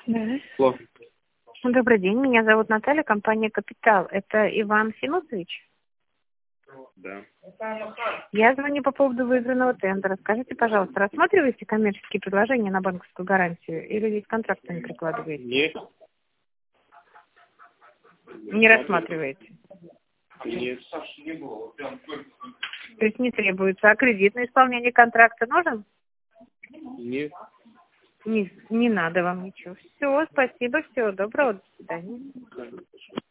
Да. Алло. Добрый день, меня зовут Наталья, компания «Капитал». Это Иван Синусович? Да. Я звоню по поводу выигранного тендера. Скажите, пожалуйста, рассматриваете коммерческие предложения на банковскую гарантию или ведь контракты не прикладываете? Нет. Не рассматриваете? Нет. То есть не требуется. А кредитное исполнение контракта нужен? Нет. Не надо вам ничего. Все, спасибо, всего доброго, до свидания.